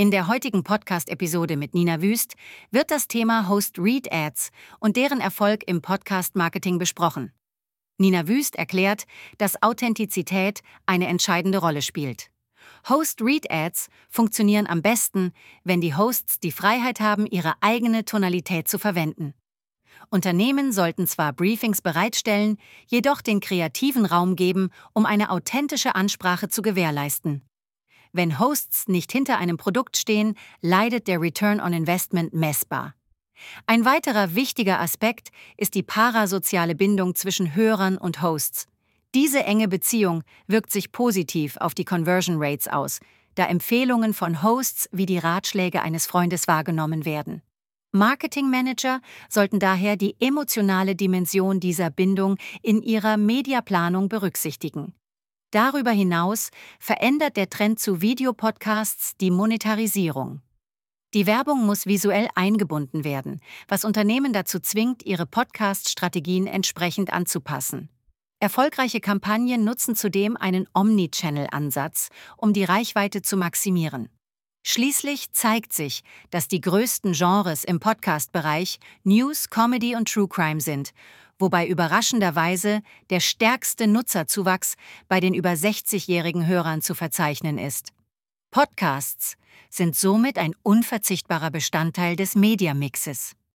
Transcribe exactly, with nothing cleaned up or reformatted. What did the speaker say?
In der heutigen Podcast-Episode mit Nina Wüst wird das Thema Host-Read-Ads und deren Erfolg im Podcast-Marketing besprochen. Nina Wüst erklärt, dass Authentizität eine entscheidende Rolle spielt. Host-Read-Ads funktionieren am besten, wenn die Hosts die Freiheit haben, ihre eigene Tonalität zu verwenden. Unternehmen sollten zwar Briefings bereitstellen, jedoch den kreativen Raum geben, um eine authentische Ansprache zu gewährleisten. Wenn Hosts nicht hinter einem Produkt stehen, leidet der Return on Investment messbar. Ein weiterer wichtiger Aspekt ist die parasoziale Bindung zwischen Hörern und Hosts. Diese enge Beziehung wirkt sich positiv auf die Conversion Rates aus, da Empfehlungen von Hosts wie die Ratschläge eines Freundes wahrgenommen werden. Marketingmanager sollten daher die emotionale Dimension dieser Bindung in ihrer Mediaplanung berücksichtigen. Darüber hinaus verändert der Trend zu Videopodcasts die Monetarisierung. Die Werbung muss visuell eingebunden werden, was Unternehmen dazu zwingt, ihre Podcast-Strategien entsprechend anzupassen. Erfolgreiche Kampagnen nutzen zudem einen Omnichannel-Ansatz, um die Reichweite zu maximieren. Schließlich zeigt sich, dass die größten Genres im Podcast-Bereich News, Comedy und True Crime sind, wobei überraschenderweise der stärkste Nutzerzuwachs bei den über sechzigjährigen Hörern zu verzeichnen ist. Podcasts sind somit ein unverzichtbarer Bestandteil des Media-Mixes.